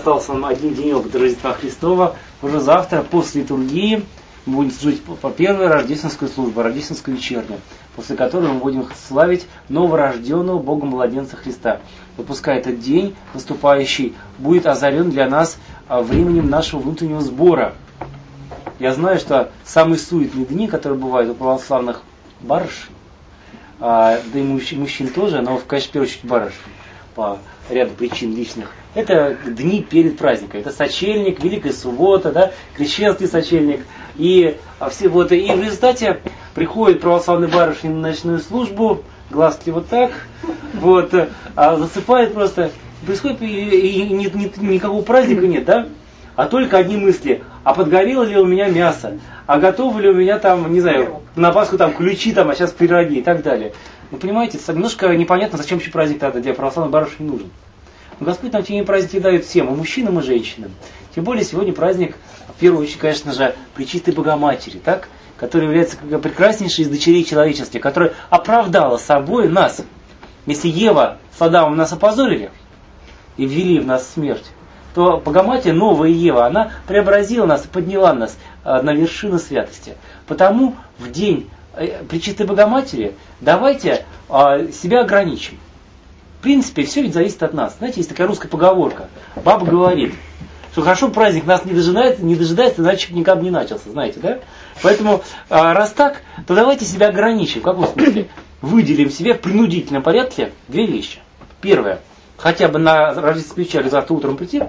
остался нам один денек до Рождества Христова. Уже завтра, после литургии, мы будем служить по первой рождественской службе, рождественской вечерней, после которой мы будем славить новорожденного Богом младенца Христа. И пускай этот день наступающий будет озарен для нас временем нашего внутреннего сбора. Я знаю, что самые суетные дни, которые бывают у православных барышей, да и мужчин тоже, но, конечно, в первую очередь барышей, по ряду причин личных, это дни перед праздником. Это сочельник, Великая Суббота, да, крещенский сочельник. И все вот, и в результате приходят православные барышни на ночную службу, глазки вот так, вот, засыпают просто. Происходит, и никакого праздника нет, да? А только одни мысли. А подгорело ли у меня мясо? А готовы ли у меня там, не знаю, на Пасху там ключи, там, а сейчас пироги и так далее. Вы понимаете, немножко непонятно, зачем еще праздник тогда для православных барышень не нужен. Но Господь нам те праздники дает всем, и мужчинам, и женщинам. Тем более сегодня праздник, в первую очередь, конечно же, Пречистой Богоматери, так? Которая является прекраснейшей из дочерей человечества, которая оправдала собой нас. Если Ева с Адамом нас опозорили и ввели в нас смерть, то Богоматерь, новая Ева, она преобразила нас и подняла нас на вершину святости. Потому в день Пречистой Богоматери давайте себя ограничим. В принципе, все ведь зависит от нас. Знаете, есть такая русская поговорка. Баба говорит, что хорошо праздник нас не дожидается, иначе никак бы не начался, знаете, да? Поэтому, раз так, то давайте себя ограничим. В каком смысле? Выделим себе в принудительном порядке две вещи. Первое. Хотя бы на рождественскую вечерю завтра утром прийти,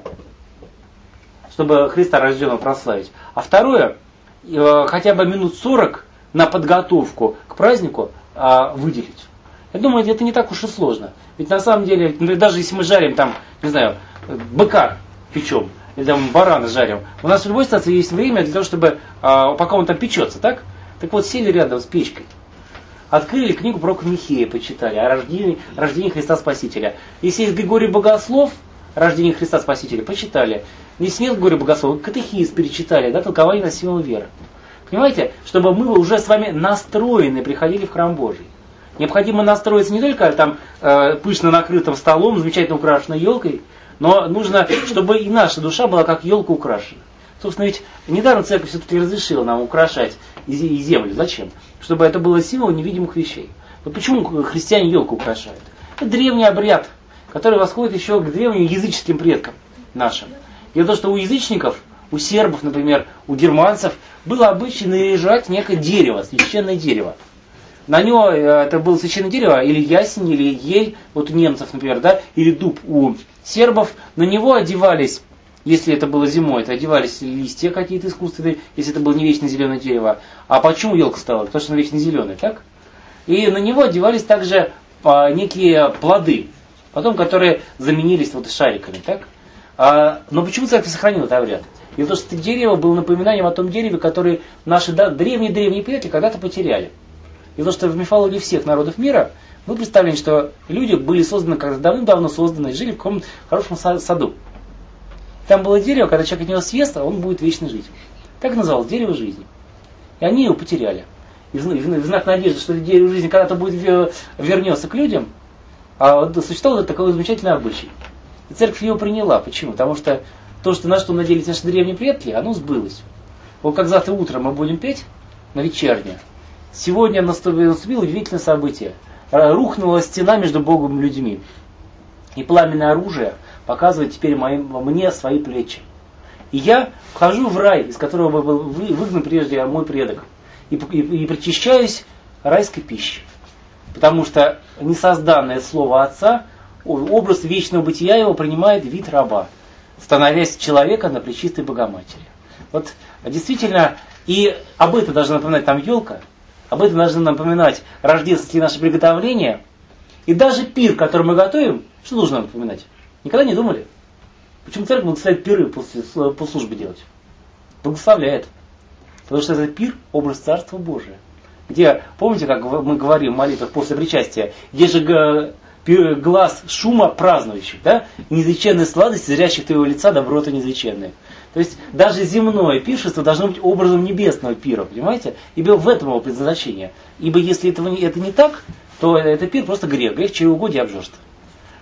чтобы Христа рожденного прославить. А второе, хотя бы минут 40 на подготовку к празднику выделить. Я думаю, это не так уж и сложно. Ведь на самом деле, даже если мы жарим там, не знаю, быка печем, или там барана жарим, у нас в любой ситуации есть время для того, чтобы, пока он там печется, так? Так вот, сели рядом с печкой, открыли книгу про Михея, почитали о рождении Христа Спасителя. Если есть Григорий Богослов, рождение Христа Спасителя, почитали. Если нет Григория Богослова, катехиз перечитали, да, толкование на символ веры. Понимаете, чтобы мы уже с вами настроены приходили в храм Божий. Необходимо настроиться не только там пышно накрытым столом, замечательно украшенной елкой, но нужно, чтобы и наша душа была как елка украшена. Собственно, ведь недаром церковь все-таки разрешила нам украшать и землю. Зачем? Чтобы это было символ невидимых вещей. Вот почему христиане елку украшают? Это древний обряд, который восходит еще к древним языческим предкам нашим. Дело в том, что у язычников, у сербов, например, у германцев было обычай наряжать некое дерево, священное дерево. На него это было священное дерево, или ясень, или ель, вот у немцев, например, да, или дуб у сербов. На него одевались, если это было зимой, это одевались листья какие-то искусственные, если это было не вечно зеленое дерево. А почему елка стала? Потому что она вечно зеленая, так? И на него одевались также некие плоды, потом которые заменились вот шариками, так? Но почему церковь сохранила этот обряд? И то, что это дерево было напоминанием о том дереве, которое наши древние предки когда-то потеряли. И то, что в мифологии всех народов мира мы представляем, что люди были созданы, когда давным-давно созданы, и жили в каком-то хорошем саду. Там было дерево, когда человек от него съест, а он будет вечно жить. Так называлось дерево жизни. И они его потеряли. И в знак надежды, что это дерево жизни когда-то будет вернется к людям, существовал такой замечательный обычай. И церковь его приняла. Почему? Потому что то, на что надеялись наши древние предки, оно сбылось. Вот как завтра утром мы будем петь на вечернее. Сегодня наступило удивительное событие. Рухнула стена между Богом и людьми. И пламенное оружие показывает теперь мне свои плечи. И я вхожу в рай, из которого был выгнан прежде мой предок. И причащаюсь райской пищей. Потому что несозданное слово Отца, образ вечного бытия его принимает вид раба, становясь человека на Пречистой Богоматери. Вот действительно, и об этом должна напоминать там елка, об этом должны напоминать рождественские наши приготовления. И даже пир, который мы готовим, что должно напоминать? Никогда не думали? Почему церковь благословляет пиры после службы делать? Благословляет. Потому что это пир – образ Царства Божия. Где, помните, как мы говорим в молитвах после причастия, где же глаз шума празднующих, да? Неизреченная сладость зрящих твоего лица, доброта неизреченная. То есть даже земное пиршество должно быть образом небесного пира, понимаете? Ибо в этом его предназначение. Ибо если это не так, то это пир просто грех чревоугодия и обжорства.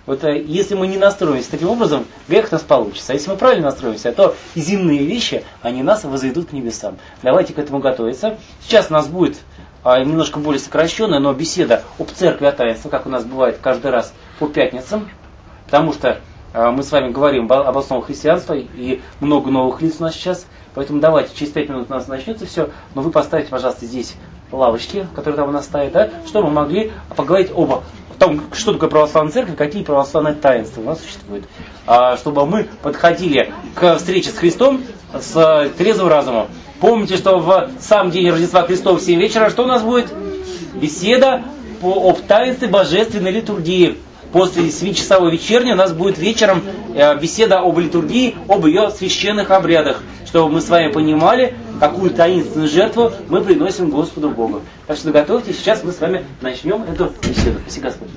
Вот если мы не настроимся таким образом, грех у нас получится. А если мы правильно настроимся, то земные вещи, они нас возведут к небесам. Давайте к этому готовиться. Сейчас у нас будет немножко более сокращенная, но беседа об церкви, о таинстве, как у нас бывает каждый раз по пятницам. Потому что мы с вами говорим об основах христианства, и много новых лиц у нас сейчас. Поэтому давайте, через 5 минут у нас начнется все, но вы поставьте, пожалуйста, здесь лавочки, которые там у нас стоят, да, чтобы мы могли поговорить о том, что такое православная церковь, какие православные таинства у нас существуют. Чтобы мы подходили к встрече с Христом с трезвым разумом. Помните, что в сам день Рождества Христова в 7 вечера что у нас будет? Беседа об таинстве божественной литургии. После 7-часовой вечерни у нас будет вечером беседа об литургии, об ее священных обрядах, чтобы мы с вами понимали, какую таинственную жертву мы приносим Господу Богу. Так что готовьтесь, сейчас мы с вами начнем эту беседу. Спасибо, Господь.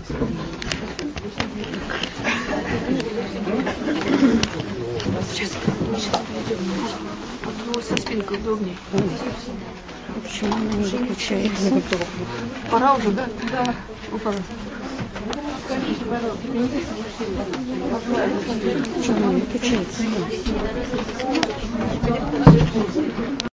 Со спинкой удобнее. Почему она не выключается? Пора уже, да? Да. Пора. Почему она не выключается?